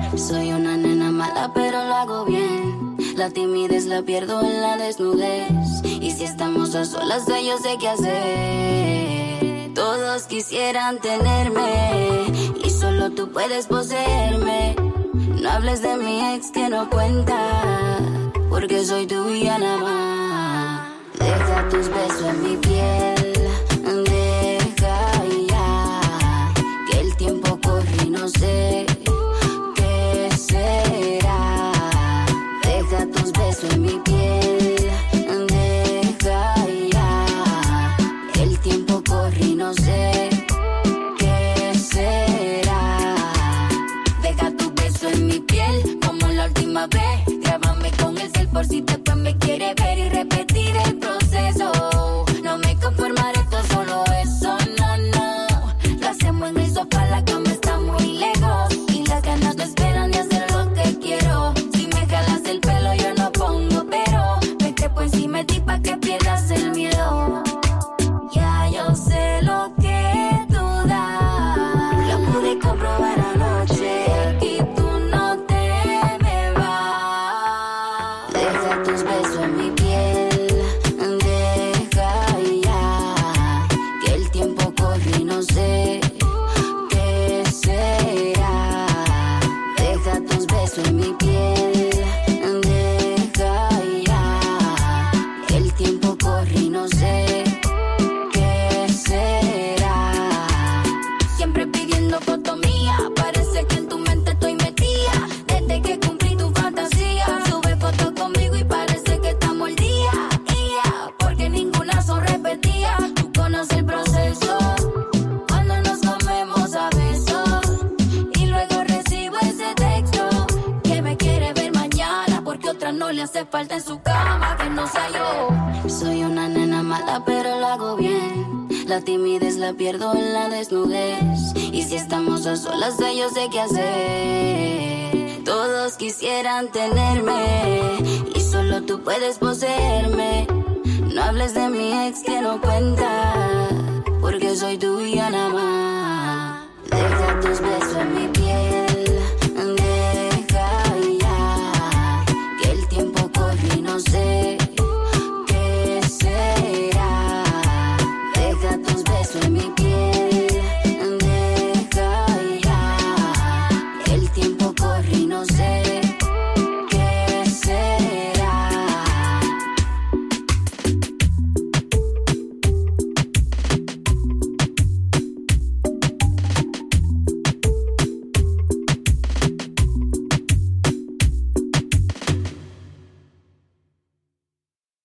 Soy una nena mala, pero lo hago bien. La timidez la pierdo en la desnudez. Y si estamos a solas, yo sé qué hacer. Todos quisieran tenerme y solo tú puedes poseerme. No hables de mi ex que no cuenta, porque soy tuya nada más. Deja tus besos en mi piel, deja ya, que el tiempo corre y no sé qué será. Deja tus besos en mi piel, deja ya, el tiempo corre y no sé qué será. Deja tu beso en mi piel, como la última vez. Grábame con el cel por si después me quiere ver y repetir el proceso. No me conformaré, esto solo eso, no, no. Lo hacemos en el sofá, la cama está muy lejos y las ganas no esperan de hacer lo que quiero. Si me jalas el pelo yo no pongo pero, me trepo encima de ti pa' que pierdas el miedo. Ya yo sé lo que tú das, lo pude comprobar anoche y tú no te me vas. Deja tus besos en mi piel, deja ya, que el tiempo corre y no sé qué será. Deja tus besos en mi piel, deja ya, el tiempo corre y no sé qué será. Siempre pidiendo foto mía, parece que en tu mente estoy metida. Desde que cumplí tu fantasía, sube fotos conmigo y parece que estamos al día. Y ya, porque ninguna son repetidas. Tú conoces el proceso, cuando nos comemos a besos y luego recibo ese texto que me quiere ver mañana, porque otra no le hace falta en su cama que no sea yo. Soy una nena mala, pero lo hago bien. La timidez la pierdo en la desnudez. Y si estamos a solas, yo sé qué hacer. Todos quisieran tenerme y solo tú puedes poseerme. No hables de mi ex que no cuenta, porque soy tuya nada más. Deja tus besos en mi